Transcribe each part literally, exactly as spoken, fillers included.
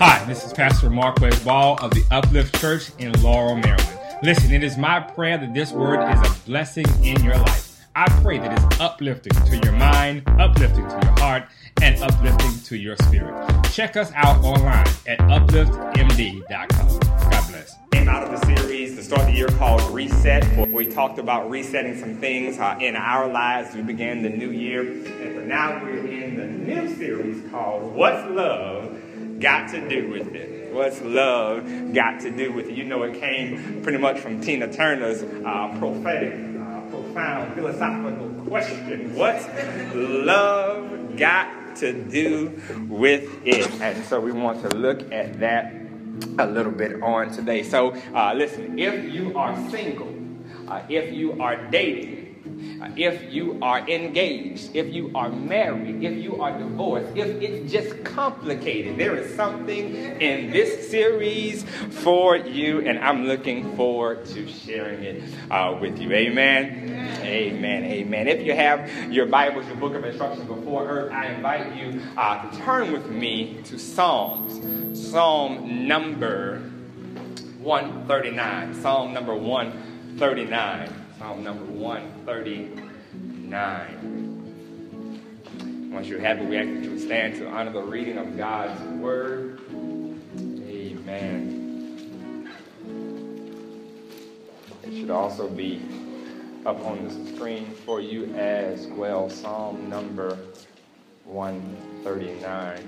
Hi, this is Pastor Marquez Ball of the Uplift Church in Laurel, Maryland. Listen, it is my prayer that this word is a blessing in your life. I pray that it's uplifting to your mind, uplifting to your heart, and uplifting to your spirit. Check us out online at uplift m d dot com. God bless. Came out of the series to start the year called Reset, where we talked about resetting some things uh, in our lives as we began the new year. And for now, we're in the new series called What's Love Got to Do with It? What's love got to do with it? You know, it came pretty much from Tina Turner's uh, prophetic, uh, profound philosophical question. What's love got to do with it? And so we want to look at that a little bit on today. So uh, listen, if you are single, uh, if you are dating, Uh, if you are engaged, if you are married, if you are divorced, if it's just complicated, there is something in this series for you, and I'm looking forward to sharing it uh, with you. Amen? Amen. Amen. If you have your Bibles, your book of instructions before earth, I invite you uh, to turn with me to Psalms. Psalm number one thirty-nine. Psalm number one thirty-nine. Psalm number one thirty-nine. Once you have it, we ask that you stand to honor the reading of God's word. Amen. It should also be up on the screen for you as well. Psalm number one thirty-nine.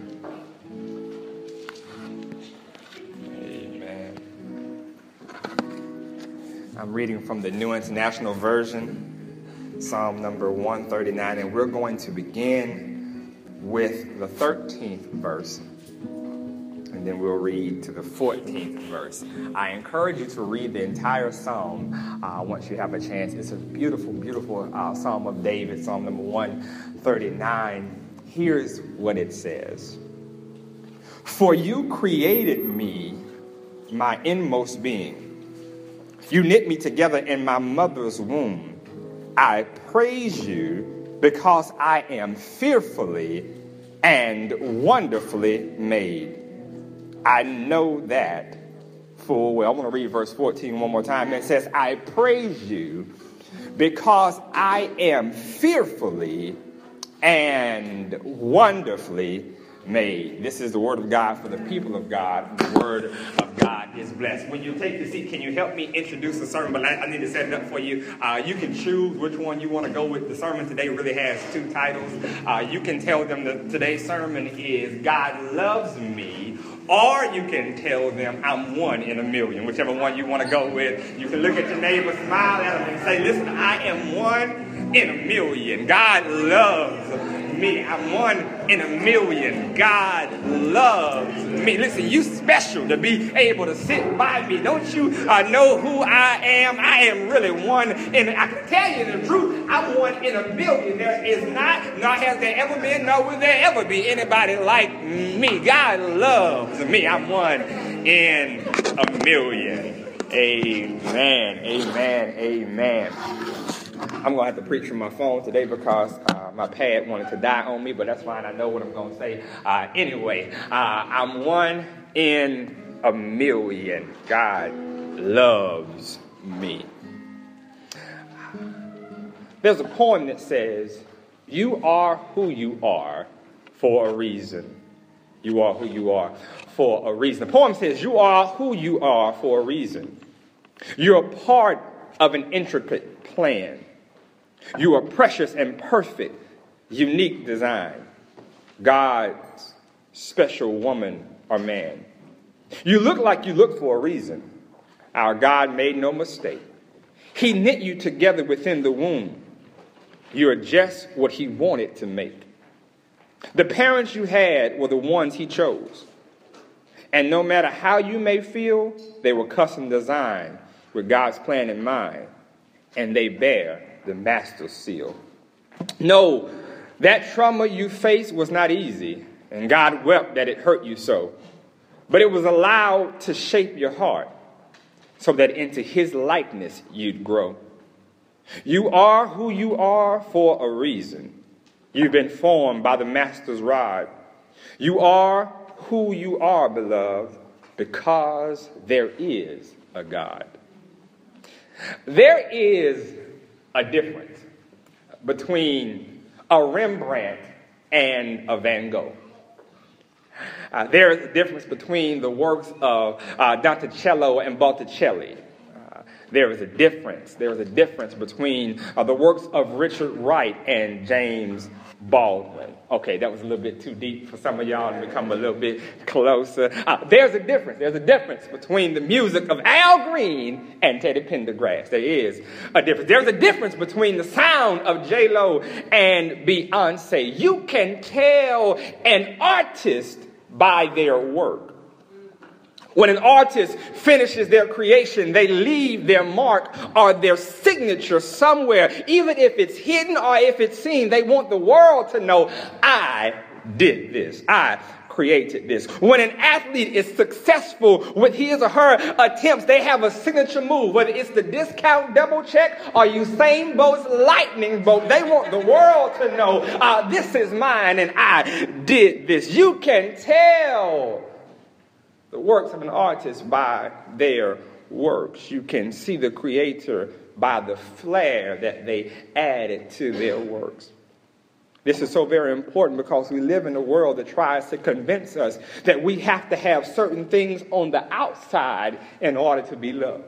I'm reading from the New International Version, Psalm number one thirty-nine, and we're going to begin with the thirteenth verse, and then we'll read to the fourteenth verse. I encourage you to read the entire psalm uh, once you have a chance. It's a beautiful, beautiful uh, Psalm of David, Psalm number one thirty-nine. Here's what it says. For you created me, my inmost being. You knit me together in my mother's womb. I praise you because I am fearfully and wonderfully made. I know that full well. I want to read verse fourteen one more time. It says, I praise you because I am fearfully and wonderfully made. This is the word of God for the people of God. The word of God is blessed. When you take the seat, can you help me introduce the sermon? But I, I need to set it up for you. Uh, you can choose which one you want to go with. The sermon today really has two titles. Uh, you can tell them that today's sermon is God Loves Me, or you can tell them I'm one in a million. Whichever one you want to go with. You can look at your neighbor, smile at them, and say, listen, I am one in a million. God loves me. I'm one in a million. God loves me. Listen, you special to be able to sit by me. Don't you uh, know who I am? I am really one in, I can tell you the truth, I'm one in a million. There is not, nor has there ever been, nor will there ever be anybody like me. God loves me. I'm one in a million. Amen. Amen. Amen. I'm going to have to preach from my phone today because uh, my pad wanted to die on me, but that's fine. I know what I'm going to say. Uh, anyway, uh, I'm one in a million. God loves me. There's a poem that says, you are who you are for a reason. You are who you are for a reason. The poem says, you are who you are for a reason. You're a part of an intricate plan. You are precious and perfect, unique design. God's special woman or man. You look like you look for a reason. Our God made no mistake. He knit you together within the womb. You are just what he wanted to make. The parents you had were the ones he chose. And no matter how you may feel, they were custom designed with God's plan in mind. And they bear the master's seal. No, that trauma you faced was not easy, and God wept that it hurt you so. But it was allowed to shape your heart so that into his likeness you'd grow. You are who you are for a reason. You've been formed by the master's rod. You are who you are, beloved, because there is a God. There is a difference between a Rembrandt and a Van Gogh. Uh, there is a difference between the works of uh, Donatello and Botticelli. Uh, there is a difference. There is a difference between uh, the works of Richard Wright and James Baldwin. Okay, that was a little bit too deep for some of y'all to become a little bit closer. Uh, there's a difference. There's a difference between the music of Al Green and Teddy Pendergrass. There is a difference. There's a difference between the sound of J-Lo and Beyonce. You can tell an artist by their work. When an artist finishes their creation, they leave their mark or their signature somewhere, even if it's hidden or if it's seen. They want the world to know, I did this. I created this. When an athlete is successful with his or her attempts, they have a signature move, whether it's the discount double check or Usain Bolt's lightning bolt. They want the world to know, uh, this is mine and I did this. You can tell the works of an artist by their works. You can see the creator by the flair that they added to their works. This is so very important because we live in a world that tries to convince us that we have to have certain things on the outside in order to be loved.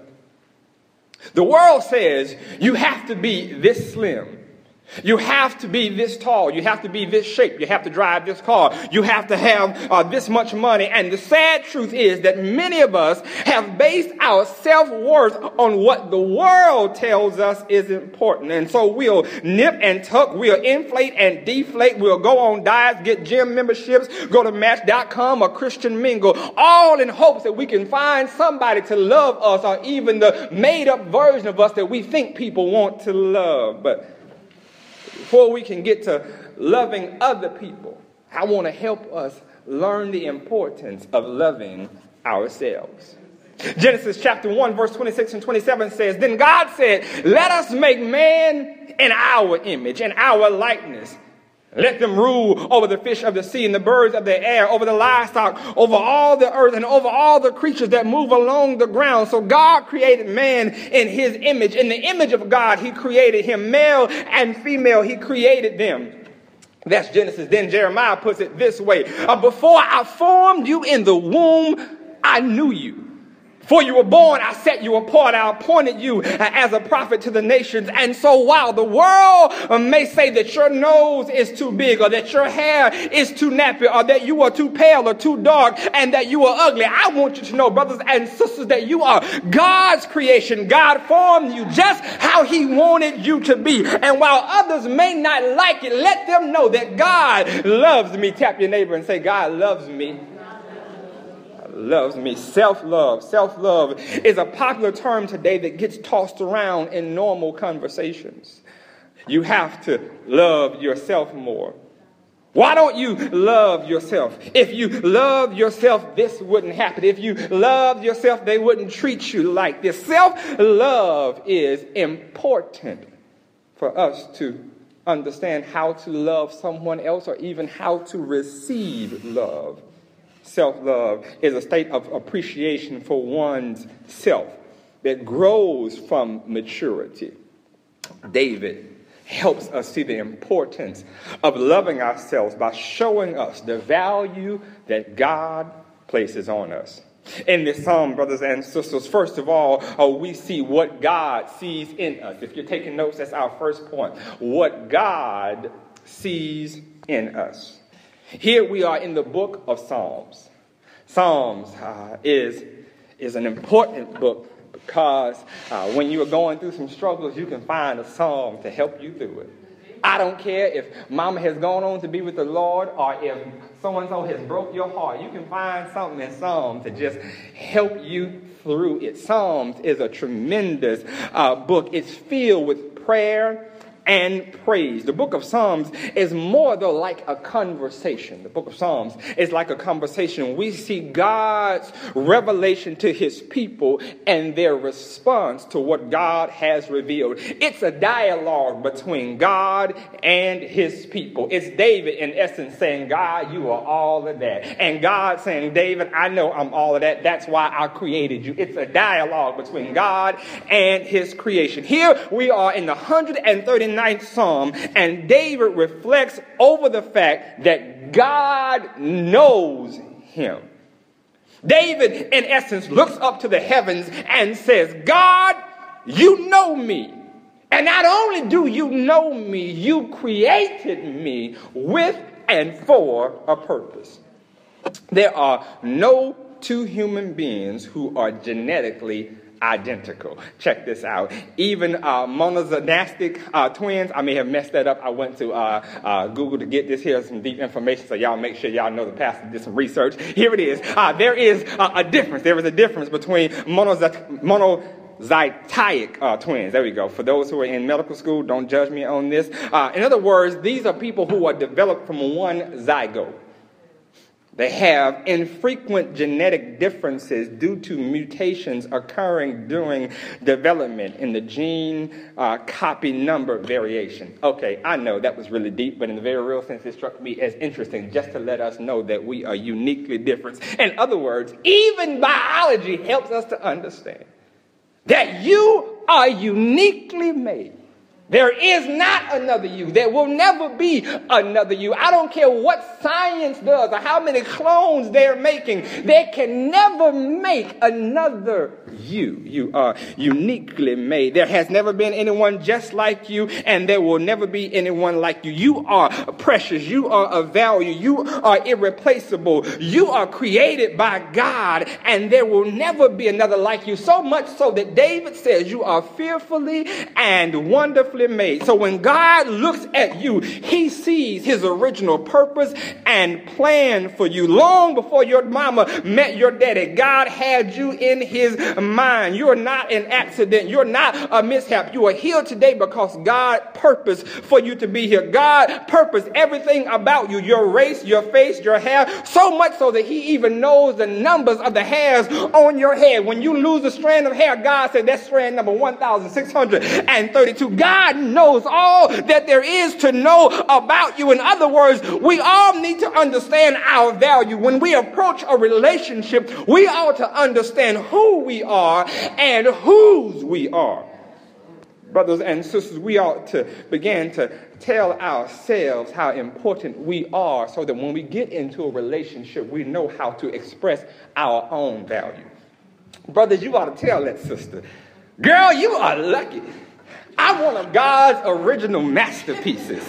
The world says you have to be this slim. You have to be this tall. You have to be this shape. You have to drive this car. You have to have uh, this much money. And the sad truth is that many of us have based our self-worth on what the world tells us is important. And so we'll nip and tuck. We'll inflate and deflate. We'll go on diets, get gym memberships, go to match dot com or Christian Mingle, all in hopes that we can find somebody to love us or even the made-up version of us that we think people want to love. But before we can get to loving other people, I want to help us learn the importance of loving ourselves. Genesis chapter one, verse twenty-six and twenty-seven says, Then God said, let us make man in our image, in our likeness. Let them rule over the fish of the sea and the birds of the air, over the livestock, over all the earth, and over all the creatures that move along the ground. So God created man in his image. In the image of God, he created him. Male and female, he created them. That's Genesis. Then Jeremiah puts it this way. Uh, Before I formed you in the womb, I knew you. Before you were born, I set you apart. I appointed you as a prophet to the nations. And so while the world may say that your nose is too big or that your hair is too nappy or that you are too pale or too dark and that you are ugly, I want you to know, brothers and sisters, that you are God's creation. God formed you just how he wanted you to be. And while others may not like it, let them know that God loves me. Tap your neighbor and say, God loves me. Loves me. Self-love. Self-love is a popular term today that gets tossed around in normal conversations. You have to love yourself more. Why don't you love yourself? If you love yourself, this wouldn't happen. If you loved yourself, they wouldn't treat you like this. Self-love is important for us to understand how to love someone else or even how to receive love. Self-love is a state of appreciation for one's self that grows from maturity. David helps us see the importance of loving ourselves by showing us the value that God places on us. In this psalm, brothers and sisters, first of all, uh, we see what God sees in us. If you're taking notes, that's our first point. What God sees in us. Here we are in the book of Psalms. Psalms uh, is, is an important book because uh, when you are going through some struggles, you can find a psalm to help you through it. I don't care if mama has gone on to be with the Lord or if so-and-so has broke your heart. You can find something in Psalms to just help you through it. Psalms is a tremendous uh, book. It's filled with prayer and praise. The book of Psalms is more, though, like a conversation. The book of Psalms is like a conversation. We see God's revelation to his people and their response to what God has revealed. It's a dialogue between God and his people. It's David, in essence, saying, God, you are all of that. And God saying, David, I know I'm all of that. That's why I created you. It's a dialogue between God and his creation. Here we are in the one hundred thirty-ninth Psalm, and David reflects over the fact that God knows him. David, in essence, looks up to the heavens and says, God, you know me. And not only do you know me, you created me with and for a purpose. There are no two human beings who are genetically identical. Check this out. Even uh, monozonastic uh, twins, I may have messed that up. I went to uh, uh, Google to get this here, some deep information, so y'all make sure y'all know the pastor did some research. Here it is. Uh, there is uh, a difference. There is a difference between monozygotic mono Zygotic uh, twins. There we go. For those who are in medical school, don't judge me on this. Uh, in other words, these are people who are developed from one zygote. They have infrequent genetic differences due to mutations occurring during development in the gene uh, copy number variation. Okay, I know that was really deep, but in the very real sense, it struck me as interesting just to let us know that we are uniquely different. In other words, even biology helps us to understand that you are uniquely made. There is not another you. There will never be another you. I don't care what science does or how many clones they're making. They can never make another you. You are uniquely made. There has never been anyone just like you, and there will never be anyone like you. You are precious. You are of value. You are irreplaceable. You are created by God, and there will never be another like you. So much so that David says you are fearfully and wonderfully made. So when God looks at you, he sees his original purpose and plan for you. Long before your mama met your daddy, God had you in his mind. You are not an accident. You're not a mishap. You are here today because God purposed for you to be here. God purposed everything about you, your race, your face, your hair, so much so that he even knows the numbers of the hairs on your head. When you lose a strand of hair, God said that's strand number one thousand six hundred thirty-two. God knows all that there is to know about you. In other words, we all need to understand our value. When we approach a relationship, we ought to understand who we are and whose we are. Brothers and sisters, we ought to begin to tell ourselves how important we are so that when we get into a relationship, we know how to express our own value. Brothers, you ought to tell that sister, girl, you are lucky. I'm one of God's original masterpieces.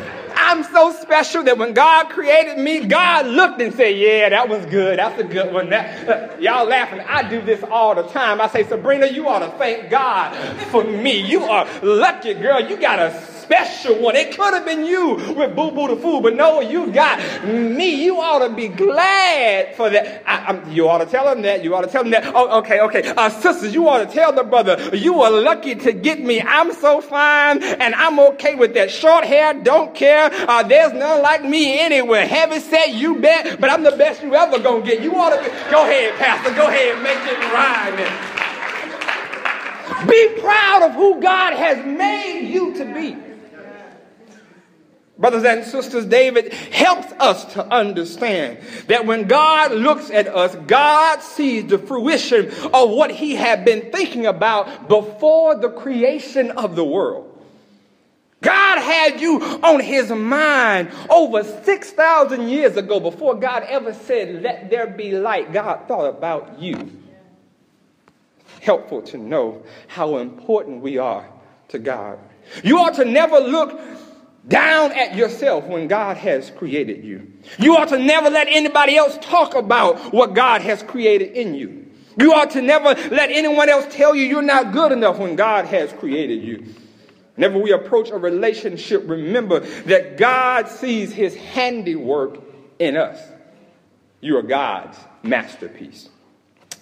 I'm so special that when God created me, God looked and said, yeah, that was good. That's a good one. That, uh, y'all laughing. I do this all the time. I say, Sabrina, you ought to thank God for me. You are lucky, girl. You got a special one. It could have been you with Boo Boo the Fool, but no, you got me. You ought to be glad for that. I, I'm, you ought to tell him that. You ought to tell him that. Oh, okay, okay. Uh, sisters, you ought to tell the brother, you are lucky to get me. I'm so fine, and I'm okay with that. Short hair, don't care. Uh, there's none like me anywhere. Heavy set, you bet, but I'm the best you ever gonna get. You ought to be, go ahead, Pastor. Go ahead and make it rhyme. Be proud of who God has made you to be. Brothers and sisters, David helps us to understand that when God looks at us, God sees the fruition of what he had been thinking about before the creation of the world. God had you on his mind over six thousand years ago. Before God ever said, let there be light, God thought about you. Helpful to know how important we are to God. You ought to never look down at yourself when God has created you. You ought to never let anybody else talk about what God has created in you. You ought to never let anyone else tell you you're not good enough when God has created you. Whenever we approach a relationship, remember that God sees his handiwork in us. You are God's masterpiece.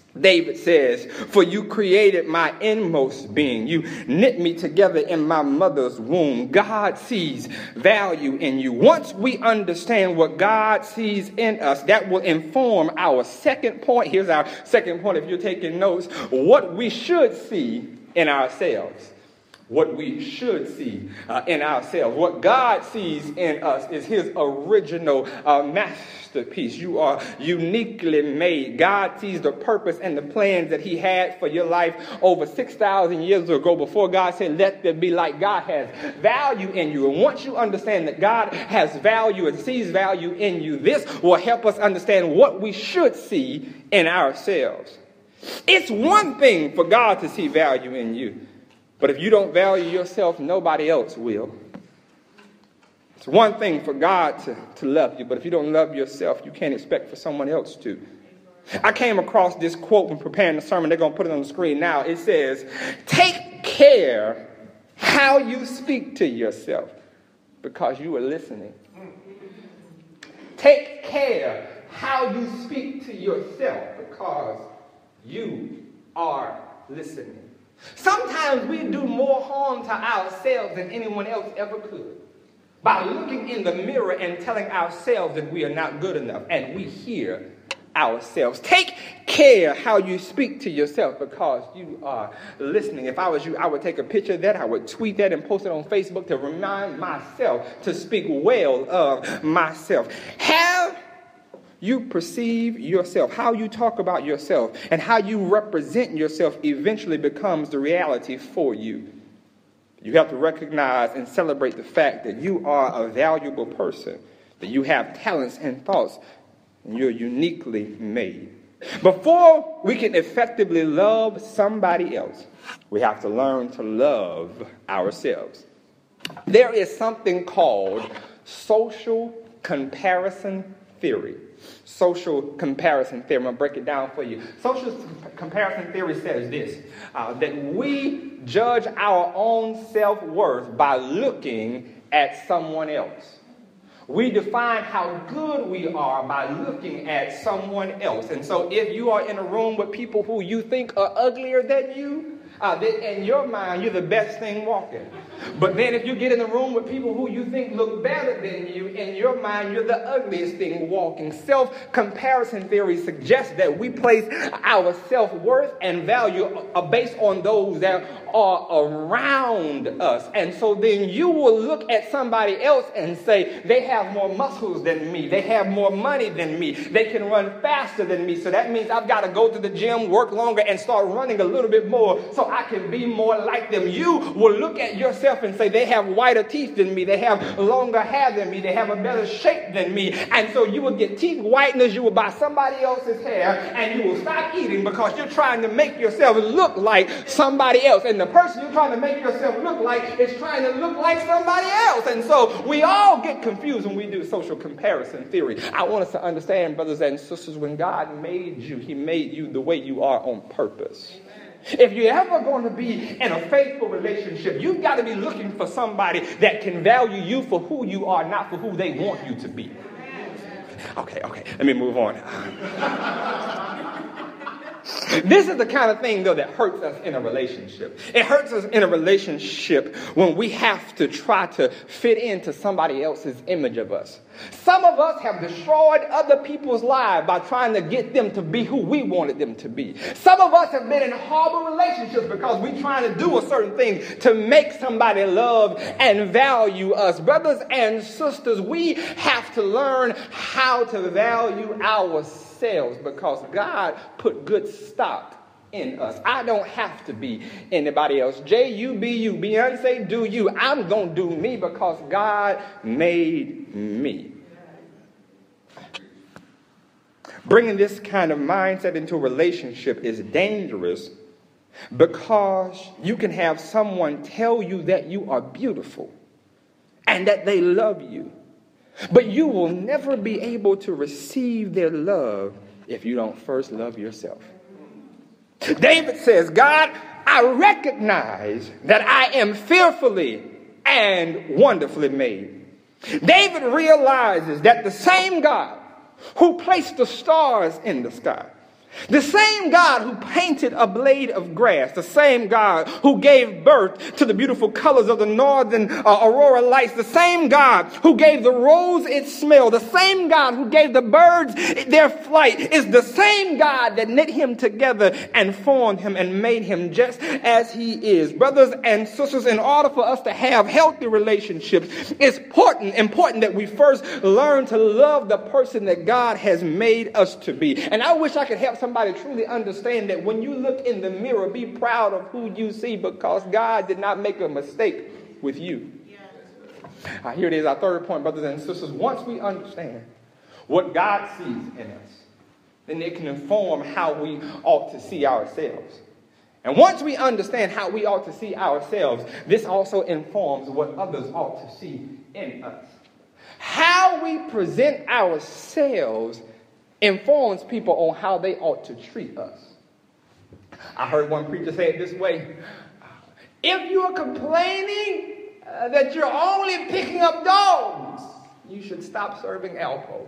David says, for you created my inmost being. You knit me together in my mother's womb. God sees value in you. Once we understand what God sees in us, that will inform our second point. Here's our second point if you're taking notes. What we should see in ourselves. What we should see uh, in ourselves. What God sees in us is his original uh, masterpiece. You are uniquely made. God sees the purpose and the plans that he had for your life over six thousand years ago before God said, let there be light. God has value in you. And once you understand that God has value and sees value in you, this will help us understand what we should see in ourselves. It's one thing for God to see value in you. But if you don't value yourself, nobody else will. It's one thing for God to, to love you, but if you don't love yourself, you can't expect for someone else to. I came across this quote when preparing the sermon. They're going to put it on the screen now. It says, take care how you speak to yourself because you are listening. Take care how you speak to yourself because you are listening. Sometimes we do more harm to ourselves than anyone else ever could by looking in the mirror and telling ourselves that we are not good enough, and we hear ourselves. Take care how you speak to yourself because you are listening. If I was you, I would take a picture of that, I would tweet that and post it on Facebook to remind myself to speak well of myself. Have you perceive yourself, how you talk about yourself, and how you represent yourself eventually becomes the reality for you. You have to recognize and celebrate the fact that you are a valuable person, that you have talents and thoughts, and you're uniquely made. Before we can effectively love somebody else, we have to learn to love ourselves. There is something called social comparison theory. Social comparison theory. I'm going to break it down for you. Social comparison theory says this, uh, that we judge our own self-worth by looking at someone else. We define how good we are by looking at someone else. And so if you are in a room with people who you think are uglier than you, Uh, in your mind, you're the best thing walking. But then if you get in a room with people who you think look better than you, in your mind, you're the ugliest thing walking. Self-comparison theory suggests that we place our self-worth and value uh, based on those that are around us. And so then you will look at somebody else and say, they have more muscles than me. They have more money than me. They can run faster than me. So that means I've got to go to the gym, work longer, and start running a little bit more so I can be more like them. You will look at yourself and say, they have whiter teeth than me. They have longer hair than me. They have a better shape than me. And so you will get teeth whiteners. You will buy somebody else's hair and you will stop eating because you're trying to make yourself look like somebody else. And the person you're trying to make yourself look like is trying to look like somebody else. And so we all get confused when we do social comparison theory. I want us to understand, brothers and sisters, when God made you, he made you the way you are on purpose. If you're ever going to be in a faithful relationship, you've got to be looking for somebody that can value you for who you are, not for who they want you to be. Okay, okay, let me move on. This is the kind of thing, though, that hurts us in a relationship. It hurts us in a relationship when we have to try to fit into somebody else's image of us. Some of us have destroyed other people's lives by trying to get them to be who we wanted them to be. Some of us have been in horrible relationships because we're trying to do a certain thing to make somebody love and value us. Brothers and sisters, we have to learn how to value ourselves because God put good stock in us. I don't have to be anybody else. J, you be you. Beyonce, do you. I'm going to do me because God made me. Bringing this kind of mindset into a relationship is dangerous because you can have someone tell you that you are beautiful and that they love you. But you will never be able to receive their love if you don't first love yourself. David says, God, I recognize that I am fearfully and wonderfully made. David realizes that the same God who placed the stars in the sky The same God who painted a blade of grass, the same God who gave birth to the beautiful colors of the northern uh, aurora lights, the same God who gave the rose its smell, the same God who gave the birds their flight, is the same God that knit him together and formed him and made him just as he is. Brothers and sisters, in order for us to have healthy relationships, it's important, important that we first learn to love the person that God has made us to be. And I wish I could help somebody truly understand that when you look in the mirror, be proud of who you see, because God did not make a mistake with you. Uh, here it is, our third point, brothers and sisters. Once we understand what God sees in us, then it can inform how we ought to see ourselves. And once we understand how we ought to see ourselves, this also informs what others ought to see in us. How we present ourselves informs people on how they ought to treat us. I heard one preacher say it this way: if you are complaining uh, that you're only picking up dogs, you should stop serving Alpo.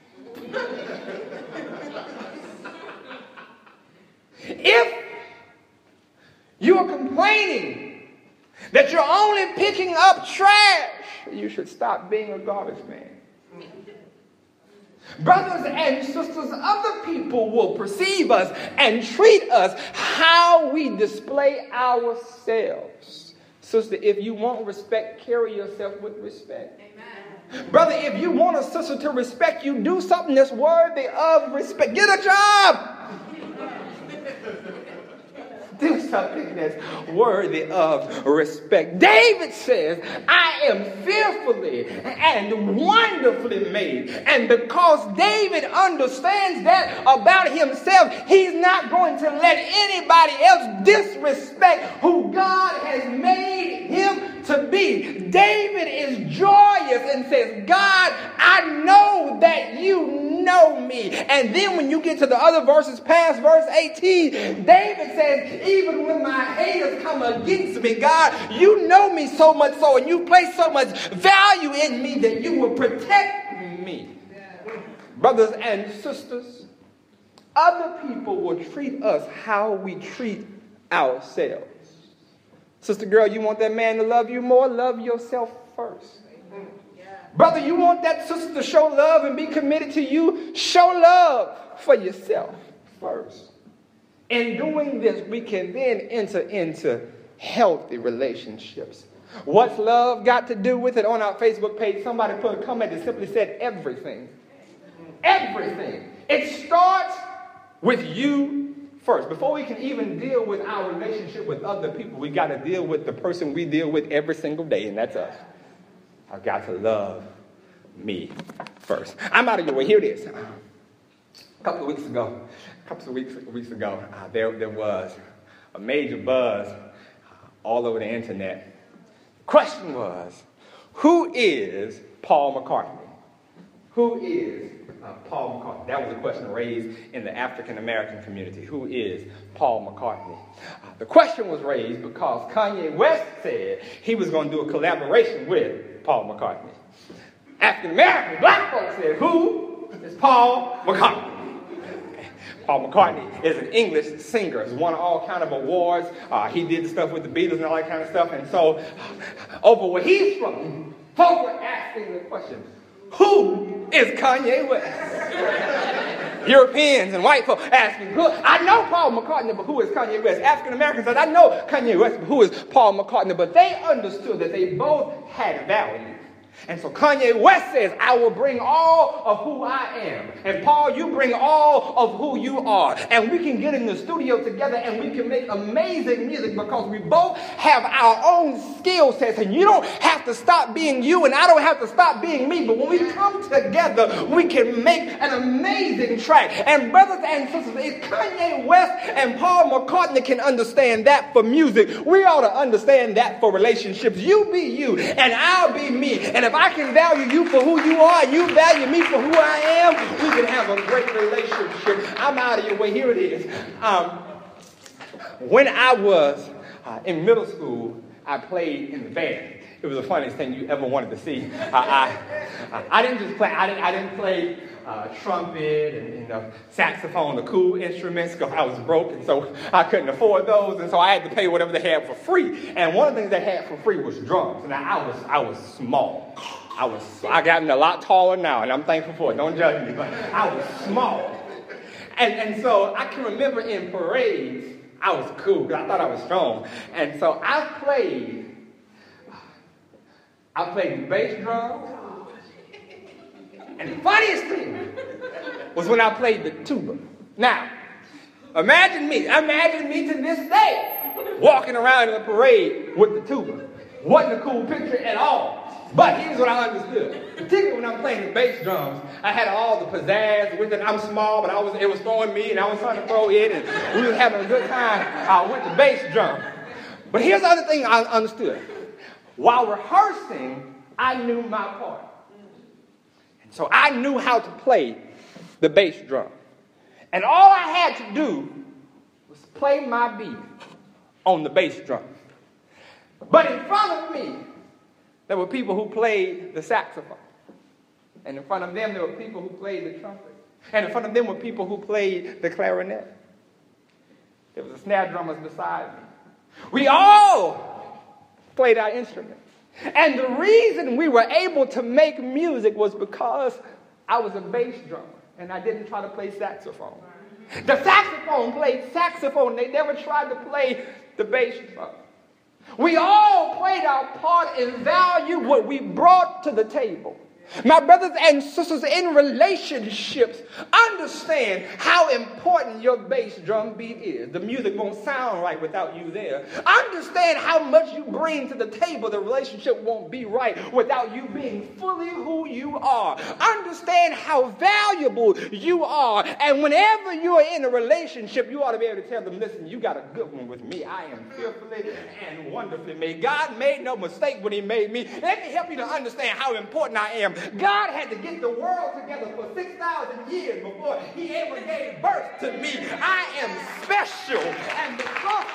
If you are complaining that you're only picking up trash, you should stop being a garbage man. Brothers and sisters, other people will perceive us and treat us how we display ourselves. Sister, if you want respect, carry yourself with respect. Amen. Brother, if you want a sister to respect you, do something that's worthy of respect. Get a job. Do something that's worthy of respect. David says, I am fearfully and wonderfully made. And because David understands that about himself, he's not going to let anybody else disrespect who God has made him to be. David is joyous and says, God, I know that you know me. And then when you get to the other verses past verse eighteen, David says, even when my haters come against me, God, you know me so much so, and you place so much value in me that you will protect me. Brothers and sisters, other people will treat us how we treat ourselves. Sister girl, you want that man to love you more? Love yourself first. Brother, you want that sister to show love and be committed to you? Show love for yourself first. In doing this, we can then enter into healthy relationships. What's love got to do with it? On our Facebook page, somebody put a comment that simply said everything. Everything. It starts with you first. Before we can even deal with our relationship with other people, we got to deal with the person we deal with every single day, and that's us. I've got to love me first. I'm out of your way. Here it is. A couple of weeks ago, a couple of weeks, weeks ago, uh, there, there was a major buzz uh, all over the internet. The question was, who is Paul McCartney? Who is uh, Paul McCartney? That was a question raised in the African American community. Who is Paul McCartney? Uh, the question was raised because Kanye West said he was going to do a collaboration with Paul McCartney. African American black folks said, who is Paul McCartney? Paul McCartney is an English singer. He's won all kind of awards. Uh, he did the stuff with the Beatles and all that kind of stuff. And so, over where he's from, folks were asking the question, who is Kanye West? Europeans and white folks asking, who? I know Paul McCartney, but who is Kanye West? African Americans said, I know Kanye West, but who is Paul McCartney? But they understood that they both had value. And so Kanye West says, I will bring all of who I am. And Paul, you bring all of who you are. And we can get in the studio together and we can make amazing music because we both have our own skill sets. And you don't have to stop being you and I don't have to stop being me. But when we come together, we can make an amazing track. And brothers and sisters, if Kanye West and Paul McCartney can understand that for music, we ought to understand that for relationships. You be you and I'll be me. And if I can value you for who you are and you value me for who I am, we can have a great relationship. I'm out of your way. Here it is. Um, when I was uh, in middle school, I played in the band. it was the funniest thing you ever wanted to see. I, I, I didn't just play, I didn't, I didn't play uh, trumpet and, and uh, saxophone, the cool instruments, because I was broke, and so I couldn't afford those, and so I had to pay whatever they had for free. And one of the things they had for free was drums. Now, I was, I was small. I was, I gotten a lot taller now, and I'm thankful for it. Don't judge me, but I was small. And, and so I can remember in parades, I was cool because I thought I was strong. And so I played, I played the bass drum. And the funniest thing was when I played the tuba. Now, imagine me, imagine me to this day walking around in a parade with the tuba. Wasn't a cool picture at all. But here's what I understood. Particularly when I'm playing the bass drums, I had all the pizzazz with it. I'm small, but I was it was throwing me, and I was trying to throw it, and we were having a good time uh, with the bass drum. But here's the other thing I understood. While rehearsing, I knew my part. And so I knew how to play the bass drum. And all I had to do was play my beat on the bass drum. But in front of me, there were people who played the saxophone. And in front of them, there were people who played the trumpet. And in front of them were people who played the clarinet. There was a snare drummer beside me. We all played our instruments. And the reason we were able to make music was because I was a bass drummer and I didn't try to play saxophone. The saxophone played saxophone. They never tried to play the bass drum. We all played our part and valued what we brought to the table. My brothers and sisters, in relationships, understand how important your bass drum beat is. The music won't sound right without you there. Understand how much you bring to the table. The relationship won't be right without you being fully who you are. Understand how valuable you are. And whenever you are in a relationship, you ought to be able to tell them, listen, you got a good one with me. I am fearfully and wonderfully made. God made no mistake when he made me. Let me help you to understand how important I am. God had to get the world together for six thousand years before he ever gave birth to me. I am special. And because